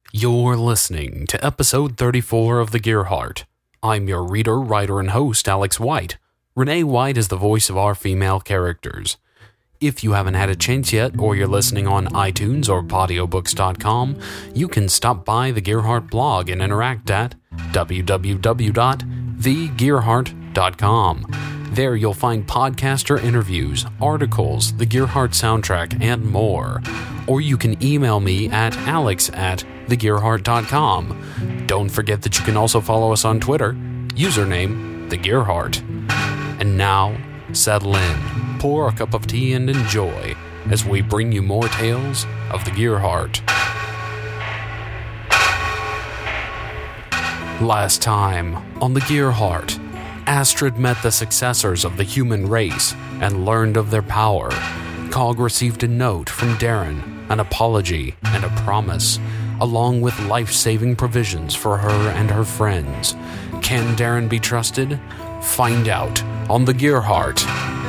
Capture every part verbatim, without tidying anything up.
You're listening to episode thirty-four of The Gearheart. I'm your reader, writer, and host, Alex White. Renee White is the voice of our female characters. If you haven't had a chance yet, or you're listening on iTunes or Podiobooks dot com, you can stop by the Gearheart blog and interact at w w w dot the gearheart dot com. There you'll find podcaster interviews, articles, the Gearheart soundtrack, and more. Or you can email me at alex at the gearheart dot com. Don't forget that you can also follow us on Twitter, username The Gearheart. And now, settle in, pour a cup of tea and enjoy as we bring you more tales of the Gearheart. Last time on the Gearheart, Astrid met the successors of the human race and learned of their power. Cog received a note from Darren, an apology and a promise, along with life-saving provisions for her and her friends. Can Darren be trusted? Find out on the Gearheart.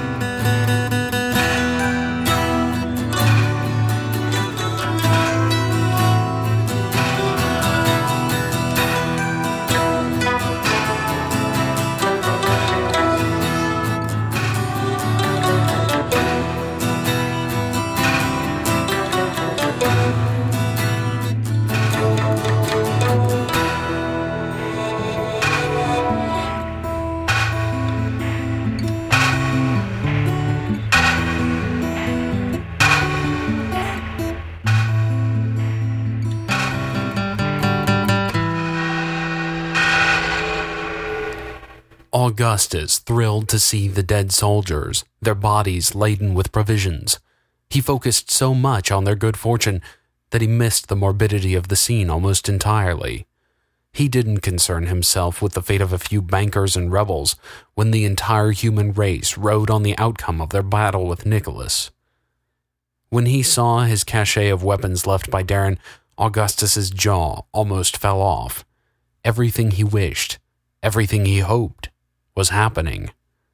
Augustus thrilled to see the dead soldiers, their bodies laden with provisions. He focused so much on their good fortune that he missed the morbidity of the scene almost entirely. He didn't concern himself with the fate of a few bankers and rebels when the entire human race rode on the outcome of their battle with Nicholas. When he saw his cache of weapons left by Darren, Augustus's jaw almost fell off. Everything he wished, everything he hoped, was happening.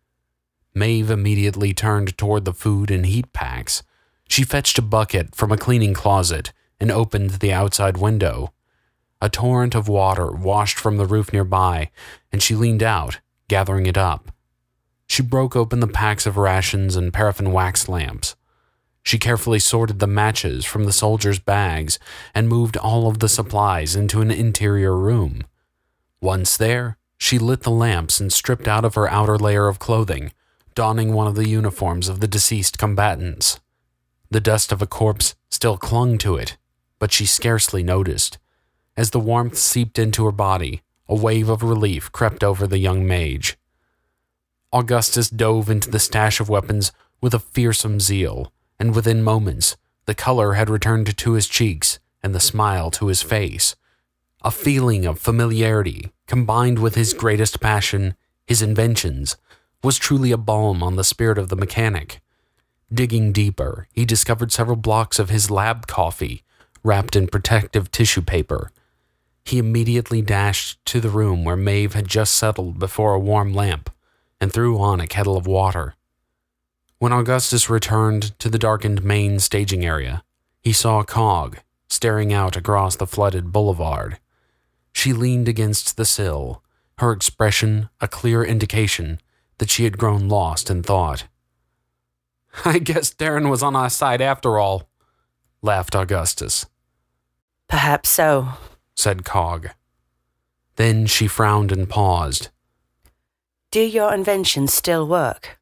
Maeve immediately turned toward the food and heat packs. She fetched a bucket from a cleaning closet and opened the outside window. A torrent of water washed from the roof nearby, and she leaned out, gathering it up. She broke open the packs of rations and paraffin wax lamps. She carefully sorted the matches from the soldiers' bags and moved all of the supplies into an interior room. Once there, she lit the lamps and stripped out of her outer layer of clothing, donning one of the uniforms of the deceased combatants. The dust of a corpse still clung to it, but she scarcely noticed. As the warmth seeped into her body, a wave of relief crept over the young mage. Augustus dove into the stash of weapons with a fearsome zeal, and within moments, the color had returned to his cheeks and the smile to his face. A feeling of familiarity, combined with his greatest passion, his inventions, was truly a balm on the spirit of the mechanic. Digging deeper, he discovered several blocks of his lab coffee, wrapped in protective tissue paper. He immediately dashed to the room where Maeve had just settled before a warm lamp, and threw on a kettle of water. When Augustus returned to the darkened main staging area, he saw Cog staring out across the flooded boulevard. She leaned against the sill, her expression a clear indication that she had grown lost in thought. "I guess Darren was on our side after all," laughed Augustus. "Perhaps so," said Cog. Then she frowned and paused. "Do your inventions still work?"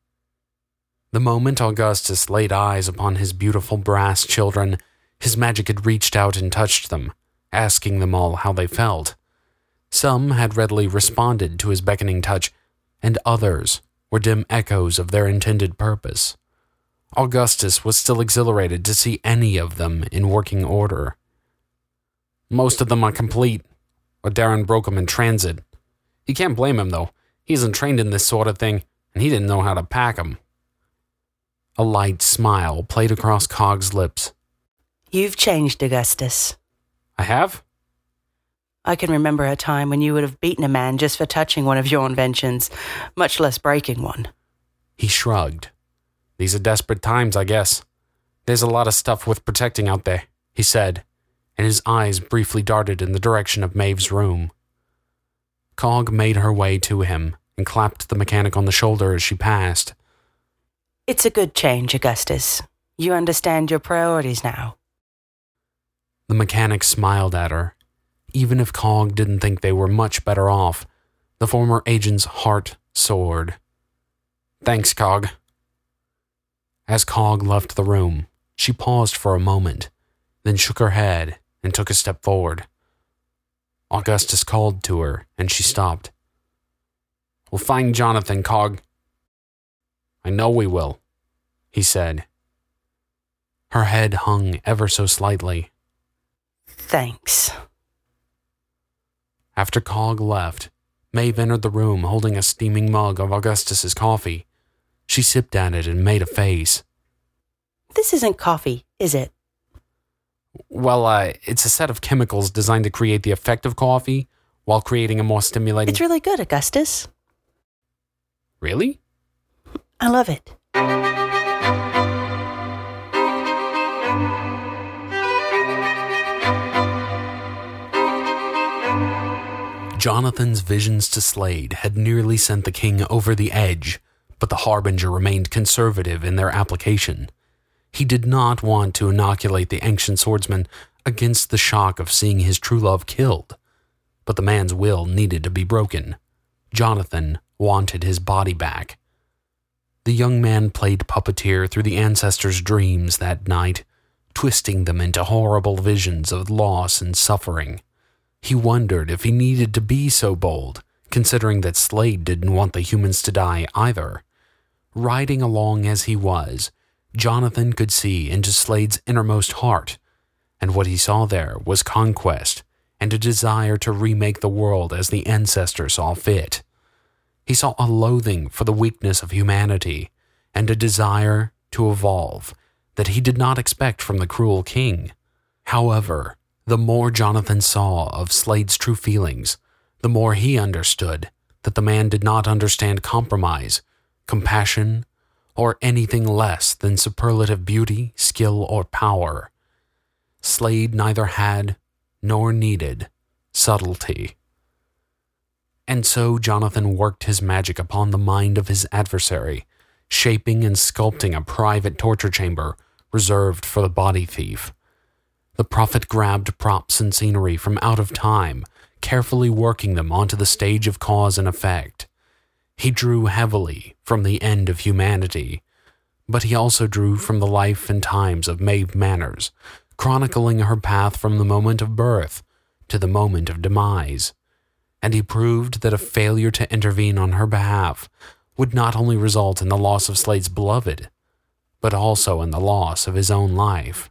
The moment Augustus laid eyes upon his beautiful brass children, his magic had reached out and touched them, asking them all how they felt. Some had readily responded to his beckoning touch, and others were dim echoes of their intended purpose. Augustus was still exhilarated to see any of them in working order. "Most of them are complete, or Darren broke them in transit. You can't blame him, though. He isn't trained in this sort of thing, and he didn't know how to pack them." A light smile played across Cog's lips. "You've changed, Augustus." "I have?" "I can remember a time when you would have beaten a man just for touching one of your inventions, much less breaking one." He shrugged. "These are desperate times, I guess. There's a lot of stuff worth protecting out there," he said, and his eyes briefly darted in the direction of Maeve's room. Cog made her way to him and clapped the mechanic on the shoulder as she passed. It's a good change, Augustus. You understand your priorities now. The mechanic smiled at her. Even if Cog didn't think they were much better off, the former agent's heart soared. Thanks, Cog. As Cog left the room, she paused for a moment, then shook her head and took a step forward. Augustus called to her, and she stopped. We'll find Jonathan, Cog. I know we will, he said. Her head hung ever so slightly. Thanks. After Cog left, Maeve entered the room holding a steaming mug of Augustus's coffee. She sipped at it and made a face. This isn't coffee, is it? Well, uh, it's a set of chemicals designed to create the effect of coffee while creating a more stimulating... It's really good, Augustus. Really? I love it. Jonathan's visions to Slade had nearly sent the king over the edge, but the Harbinger remained conservative in their application. He did not want to inoculate the ancient swordsman against the shock of seeing his true love killed, but the man's will needed to be broken. Jonathan wanted his body back. The young man played puppeteer through the ancestors' dreams that night, twisting them into horrible visions of loss and suffering. He wondered if he needed to be so bold, considering that Slade didn't want the humans to die either. Riding along as he was, Jonathan could see into Slade's innermost heart, and what he saw there was conquest and a desire to remake the world as the ancestors saw fit. He saw a loathing for the weakness of humanity and a desire to evolve that he did not expect from the cruel king. However, the more Jonathan saw of Slade's true feelings, the more he understood that the man did not understand compromise, compassion, or anything less than superlative beauty, skill, or power. Slade neither had nor needed subtlety. And so Jonathan worked his magic upon the mind of his adversary, shaping and sculpting a private torture chamber reserved for the body thief. The prophet grabbed props and scenery from out of time, carefully working them onto the stage of cause and effect. He drew heavily from the end of humanity, but he also drew from the life and times of Maeve Manners, chronicling her path from the moment of birth to the moment of demise. And he proved that a failure to intervene on her behalf would not only result in the loss of Slade's beloved, but also in the loss of his own life.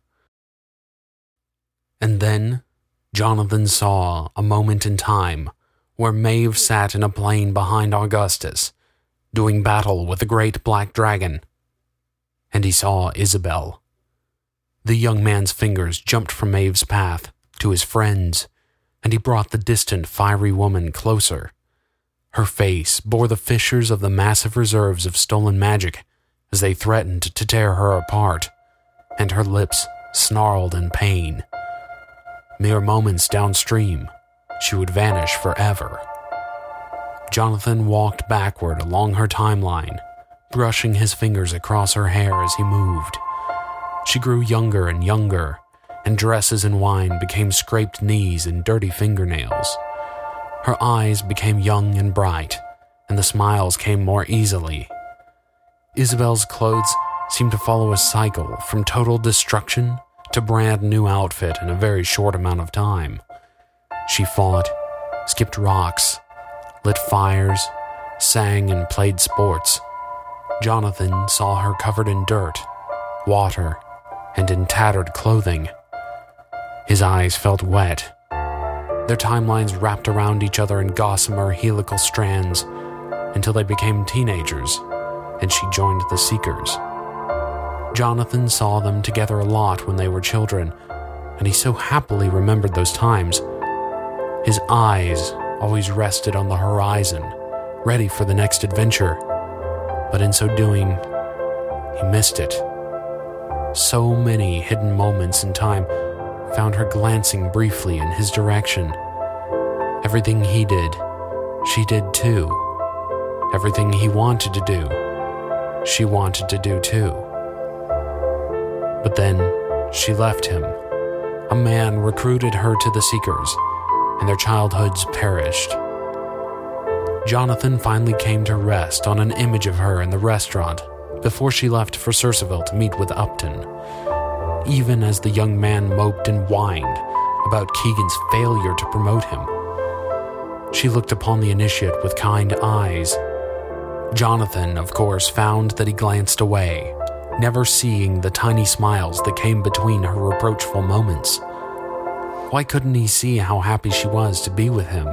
And then Jonathan saw a moment in time where Maeve sat in a plane behind Augustus, doing battle with the great black dragon. And he saw Isabel. The young man's fingers jumped from Maeve's path to his friend's, and he brought the distant, fiery woman closer. Her face bore the fissures of the massive reserves of stolen magic as they threatened to tear her apart, and her lips snarled in pain. Mere moments downstream, she would vanish forever. Jonathan walked backward along her timeline, brushing his fingers across her hair as he moved. She grew younger and younger, and dresses and wine became scraped knees and dirty fingernails. Her eyes became young and bright, and the smiles came more easily. Isabel's clothes seemed to follow a cycle from total destruction to brand new outfit in a very short amount of time. She fought, skipped rocks, lit fires, sang and played sports. Jonathan saw her covered in dirt, water, and in tattered clothing. His eyes felt wet. Their timelines wrapped around each other in gossamer helical strands until they became teenagers, and she joined the Seekers. Jonathan saw them together a lot when they were children, and he so happily remembered those times. His eyes always rested on the horizon, ready for the next adventure, but in so doing, he missed it. So many hidden moments in time found her glancing briefly in his direction. Everything he did, she did too. Everything he wanted to do, she wanted to do too. But then she left him. A man recruited her to the Seekers, and their childhoods perished. Jonathan finally came to rest on an image of her in the restaurant before she left for Cerseville to meet with Upton. Even as the young man moped and whined about Keegan's failure to promote him, she looked upon the initiate with kind eyes. Jonathan, of course, found that he glanced away, never seeing the tiny smiles that came between her reproachful moments. Why couldn't he see how happy she was to be with him?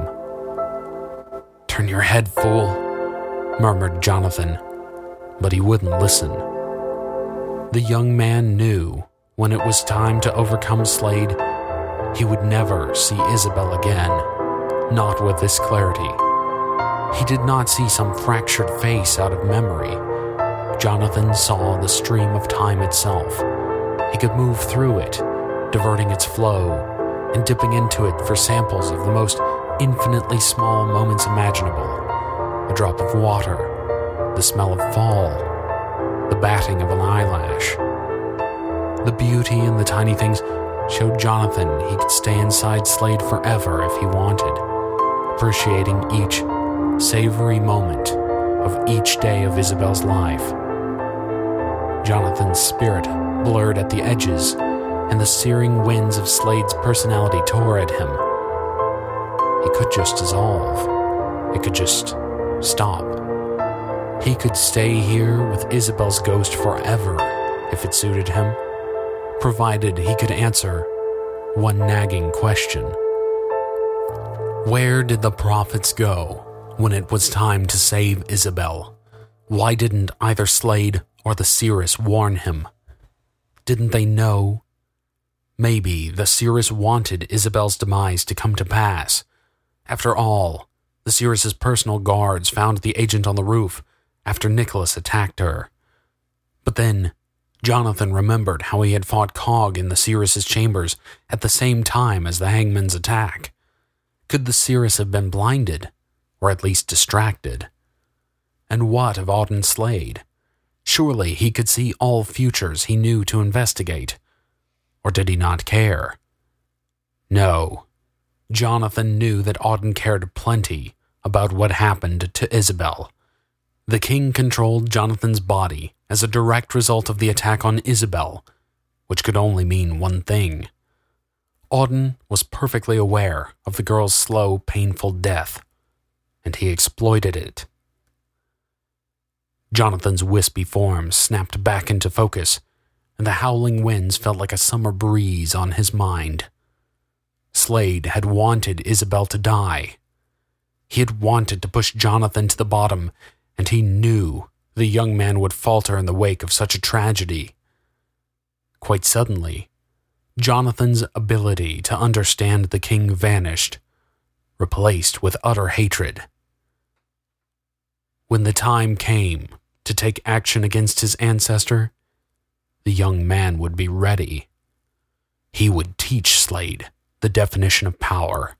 "Turn your head, fool," murmured Jonathan, but he wouldn't listen. The young man knew when it was time to overcome Slade, he would never see Isabel again, not with this clarity. He did not see some fractured face out of memory. Jonathan saw the stream of time itself. He could move through it, diverting its flow and dipping into it for samples of the most infinitely small moments imaginable. A drop of water, the smell of fall, the batting of an eyelash. The beauty in the tiny things showed Jonathan he could stay inside Slade forever if he wanted, appreciating each savory moment of each day of Isabel's life. Jonathan's spirit blurred at the edges, and the searing winds of Slade's personality tore at him. He could just dissolve. It could just stop. He could stay here with Isabel's ghost forever if it suited him, provided he could answer one nagging question. Where did the prophets go when it was time to save Isabel? Why didn't either Slade or the seeress warn him? Didn't they know? Maybe the seeress wanted Isabel's demise to come to pass. After all, the seeress's personal guards found the agent on the roof after Nicholas attacked her. But then, Jonathan remembered how he had fought Cog in the seeress's chambers at the same time as the hangman's attack. Could the seeress have been blinded, or at least distracted? And what of Auden Slade? Surely he could see all futures he knew to investigate. Or did he not care? No. Jonathan knew that Auden cared plenty about what happened to Isabel. The king controlled Jonathan's body as a direct result of the attack on Isabel, which could only mean one thing. Auden was perfectly aware of the girl's slow, painful death, and he exploited it. Jonathan's wispy form snapped back into focus, and the howling winds felt like a summer breeze on his mind. Slade had wanted Isabel to die. He had wanted to push Jonathan to the bottom, and he knew the young man would falter in the wake of such a tragedy. Quite suddenly, Jonathan's ability to understand the king vanished, replaced with utter hatred. When the time came to take action against his ancestor, the young man would be ready. He would teach Slade the definition of power.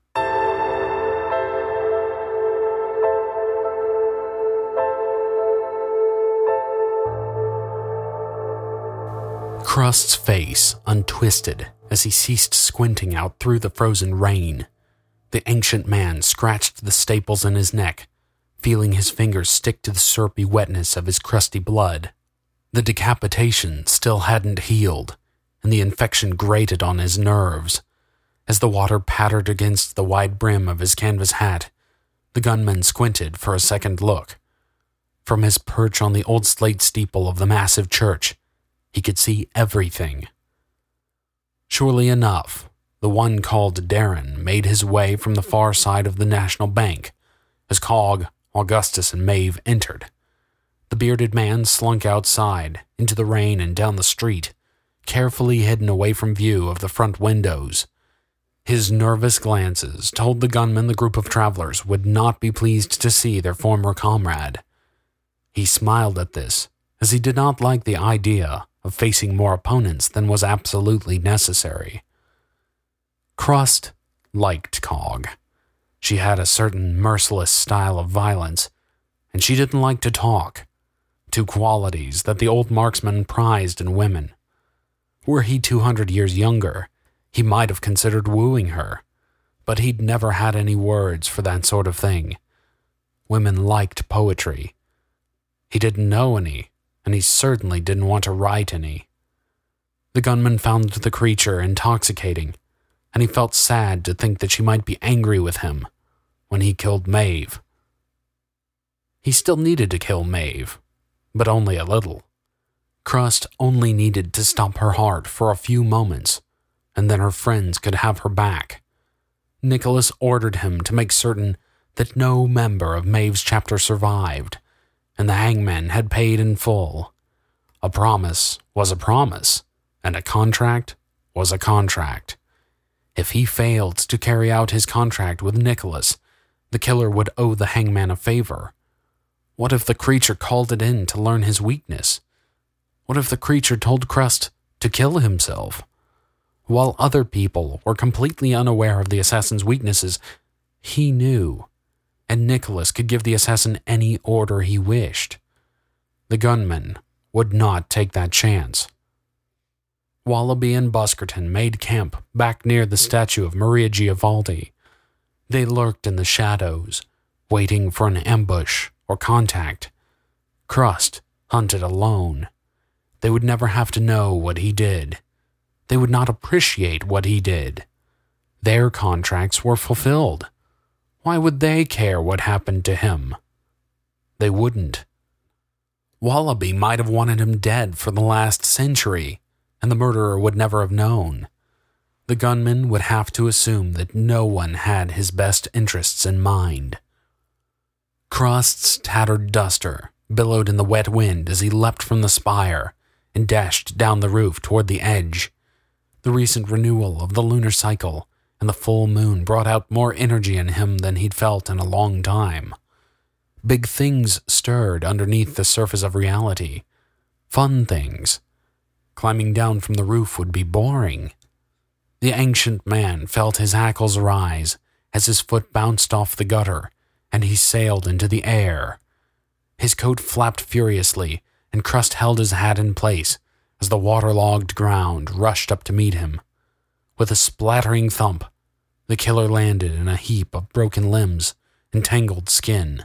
Crust's face untwisted as he ceased squinting out through the frozen rain. The ancient man scratched the staples in his neck, feeling his fingers stick to the syrupy wetness of his crusty blood. The decapitation still hadn't healed, and the infection grated on his nerves. As the water pattered against the wide brim of his canvas hat, the gunman squinted for a second look. From his perch on the old slate steeple of the massive church, he could see everything. Surely enough, the one called Darren made his way from the far side of the National Bank as Cog, Augustus, and Maeve entered. The bearded man slunk outside, into the rain and down the street, carefully hidden away from view of the front windows. His nervous glances told the gunman the group of travelers would not be pleased to see their former comrade. He smiled at this, as he did not like the idea of facing more opponents than was absolutely necessary. Crust liked Cog. She had a certain merciless style of violence, and she didn't like to talk, two qualities that the old marksman prized in women. Were he two hundred years younger, he might have considered wooing her, but he'd never had any words for that sort of thing. Women liked poetry. He didn't know any, and he certainly didn't want to write any. The gunman found the creature intoxicating, and he felt sad to think that she might be angry with him when he killed Maeve. He still needed to kill Maeve, but only a little. Crust only needed to stop her heart for a few moments, and then her friends could have her back. Nicholas ordered him to make certain that no member of Maeve's chapter survived, and the hangman had paid in full. A promise was a promise, and a contract was a contract. If he failed to carry out his contract with Nicholas, the killer would owe the hangman a favor. What if the creature called it in to learn his weakness? What if the creature told Crust to kill himself? While other people were completely unaware of the assassin's weaknesses, he knew, and Nicholas could give the assassin any order he wished. The gunman would not take that chance. Wallaby and Buskerton made camp back near the statue of Maria Giavaldi. They lurked in the shadows, waiting for an ambush or contact. Crust hunted alone. They would never have to know what he did. They would not appreciate what he did. Their contracts were fulfilled. Why would they care what happened to him? They wouldn't. Wallaby might have wanted him dead for the last century, and the murderer would never have known. The gunman would have to assume that no one had his best interests in mind. Crust's tattered duster billowed in the wet wind as he leapt from the spire and dashed down the roof toward the edge. The recent renewal of the lunar cycle and the full moon brought out more energy in him than he'd felt in a long time. Big things stirred underneath the surface of reality. Fun things. Climbing down from the roof would be boring. The ancient man felt his hackles rise as his foot bounced off the gutter and he sailed into the air. His coat flapped furiously, and Crust held his hat in place as the waterlogged ground rushed up to meet him. With a splattering thump, the killer landed in a heap of broken limbs and tangled skin.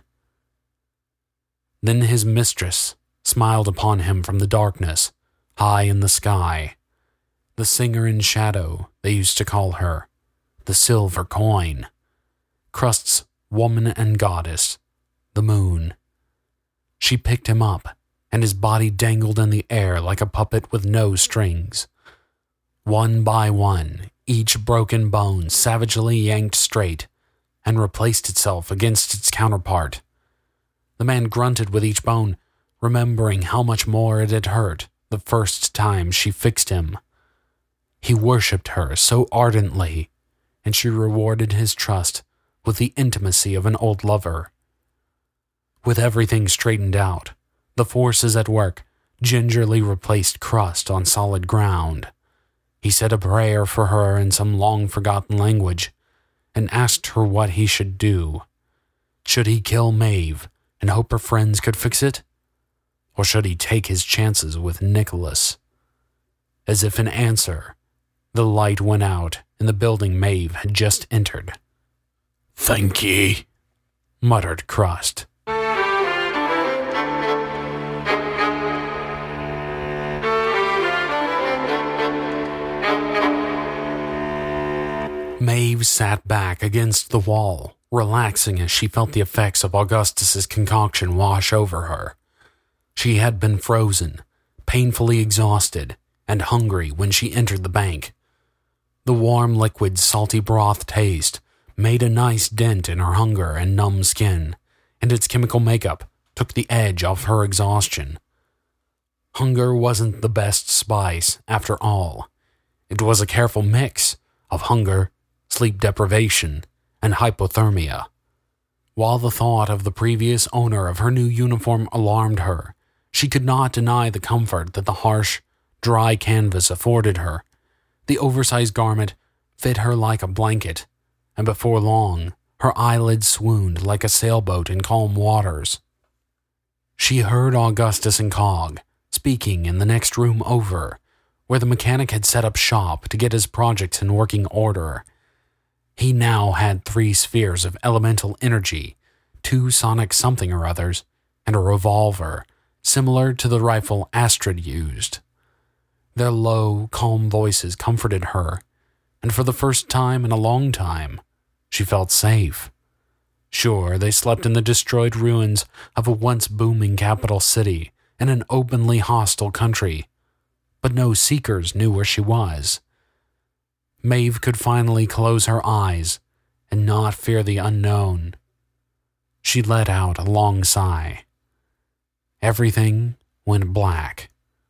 Then his mistress smiled upon him from the darkness, high in the sky. The singer in shadow, they used to call her, the silver coin. Crust's woman and goddess, the moon. She picked him up, and his body dangled in the air like a puppet with no strings. One by one, each broken bone savagely yanked straight and replaced itself against its counterpart. The man grunted with each bone, remembering how much more it had hurt the first time she fixed him. He worshipped her so ardently, and she rewarded his trust with the intimacy of an old lover. With everything straightened out, the forces at work gingerly replaced Crust on solid ground. He said a prayer for her in some long-forgotten language and asked her what he should do. Should he kill Maeve and hope her friends could fix it? Or should he take his chances with Nicholas? As if in answer, the light went out in the building Maeve had just entered. "Thank ye," muttered Crust. Maeve sat back against the wall, relaxing as she felt the effects of Augustus's concoction wash over her. She had been frozen, painfully exhausted, and hungry when she entered the bank. The warm liquid's salty broth taste made a nice dent in her hunger and numb skin, and its chemical makeup took the edge off her exhaustion. Hunger wasn't the best spice, after all. It was a careful mix of hunger, sleep deprivation, and hypothermia. While the thought of the previous owner of her new uniform alarmed her, she could not deny the comfort that the harsh, dry canvas afforded her. The oversized garment fit her like a blanket, and before long, her eyelids swooned like a sailboat in calm waters. She heard Augustus and Cog speaking in the next room over, where the mechanic had set up shop to get his projects in working order. He now had three spheres of elemental energy, two sonic something or others, and a revolver, similar to the rifle Astrid used. Their low, calm voices comforted her, and for the first time in a long time, she felt safe. Sure, they slept in the destroyed ruins of a once booming capital city in an openly hostile country, but no seekers knew where she was. Maeve could finally close her eyes and not fear the unknown. She let out a long sigh. Everything went black.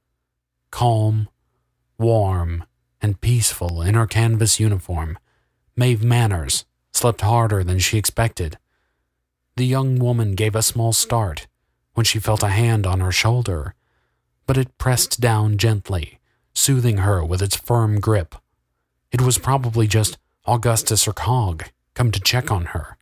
Calm, warm, and peaceful in her canvas uniform, Maeve Manners slept harder than she expected. The young woman gave a small start when she felt a hand on her shoulder, but it pressed down gently, soothing her with its firm grip. It was probably just Augustus or Cog come to check on her.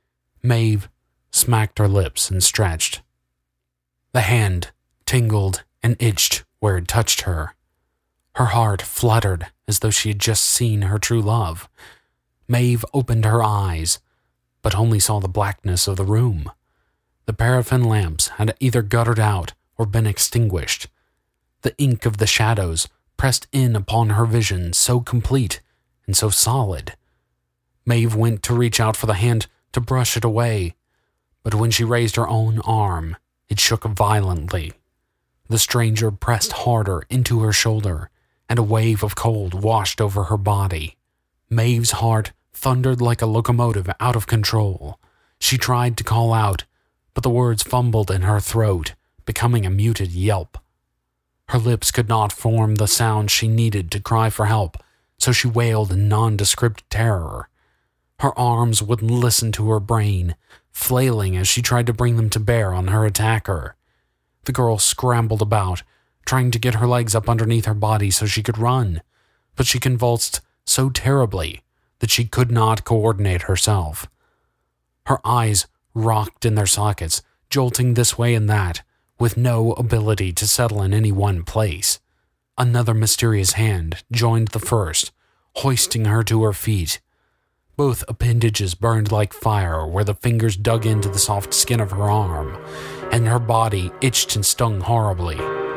Maeve smacked her lips and stretched. The hand tingled and itched where it touched her. Her heart fluttered as though she had just seen her true love. Maeve opened her eyes, but only saw the blackness of the room. The paraffin lamps had either guttered out or been extinguished. The ink of the shadows pressed in upon her vision so complete and so solid. Maeve went to reach out for the hand to brush it away, but when she raised her own arm, it shook violently. The stranger pressed harder into her shoulder, and a wave of cold washed over her body. Maeve's heart thundered like a locomotive out of control. She tried to call out, but the words fumbled in her throat, becoming a muted yelp. Her lips could not form the sound she needed to cry for help, so she wailed in nondescript terror. Her arms wouldn't listen to her brain, flailing as she tried to bring them to bear on her attacker. The girl scrambled about, trying to get her legs up underneath her body so she could run, but she convulsed so terribly that she could not coordinate herself. Her eyes rocked in their sockets, jolting this way and that, with no ability to settle in any one place. Another mysterious hand joined the first, hoisting her to her feet. Both appendages burned like fire where the fingers dug into the soft skin of her arm, and her body itched and stung horribly.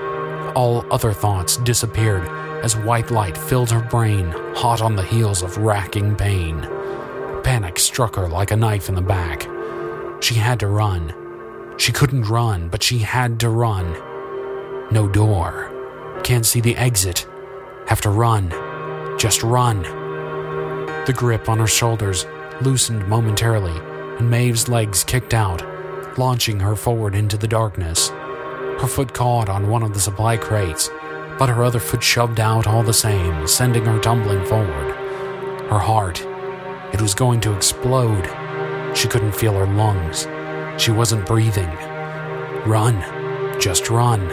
All other thoughts disappeared as white light filled her brain, hot on the heels of racking pain. Panic struck her like a knife in the back. She had to run. She couldn't run, but she had to run. No door. Can't see the exit. Have to run. Just run. The grip on her shoulders loosened momentarily, and Maeve's legs kicked out, launching her forward into the darkness. Her foot caught on one of the supply crates, but her other foot shoved out all the same, sending her tumbling forward. Her heart, it was going to explode. She couldn't feel her lungs. She wasn't breathing. Run. Just run.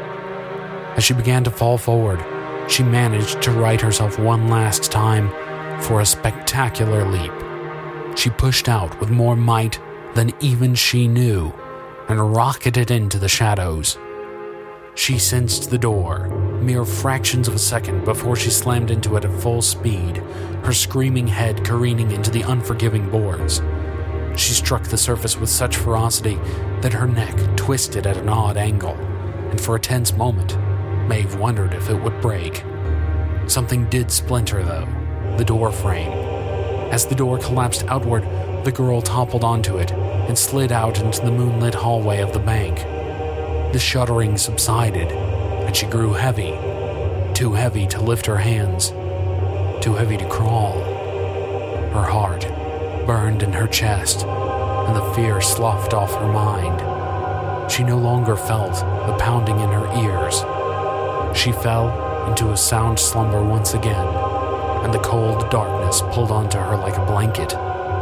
As she began to fall forward, she managed to right herself one last time for a spectacular leap. She pushed out with more might than even she knew and rocketed into the shadows. She sensed the door, mere fractions of a second before she slammed into it at full speed, her screaming head careening into the unforgiving boards. She struck the surface with such ferocity that her neck twisted at an odd angle, and for a tense moment, Maeve wondered if it would break. Something did splinter, though, the door frame. As the door collapsed outward, the girl toppled onto it and slid out into the moonlit hallway of the bank. The shuddering subsided, and she grew heavy, too heavy to lift her hands, too heavy to crawl. Her heart burned in her chest, and the fear sloughed off her mind. She no longer felt the pounding in her ears. She fell into a sound slumber once again, and the cold darkness pulled onto her like a blanket.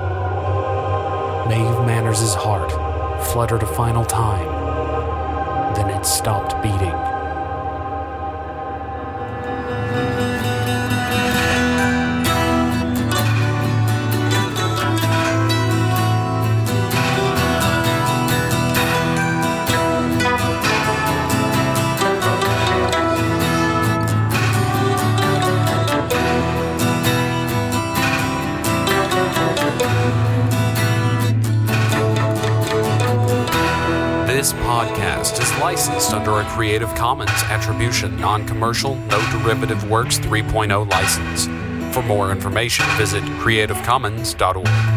Maeve Manners' heart fluttered a final time, then it stopped beating. licensed under a Creative Commons Attribution Non-Commercial No Derivative Works three point oh license. For more information, visit creative commons dot org.